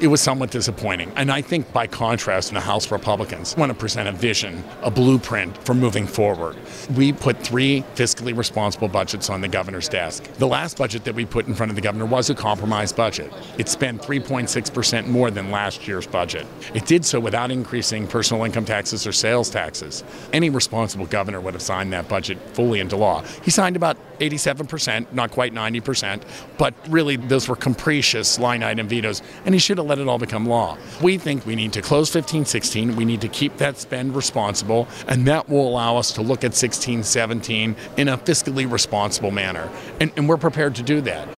it was somewhat disappointing. And I think by contrast, the House Republicans want to present a vision, a blueprint for moving forward. We put 3 fiscally responsible budgets on the governor's desk. The last budget that we put in front of the governor was a compromise budget. It spent 3.6% more than last year's budget. It did so without increasing personal income taxes or sales taxes. Any responsible governor would have signed that budget fully into law. He signed about 87%, not quite 90%, but really those were capricious line item vetoes, and he should have let it all become law. We think we need to close 15-16, we need to keep that spend responsible, and that will allow us to look at 16-17 in a fiscally responsible manner. And we're prepared to do that.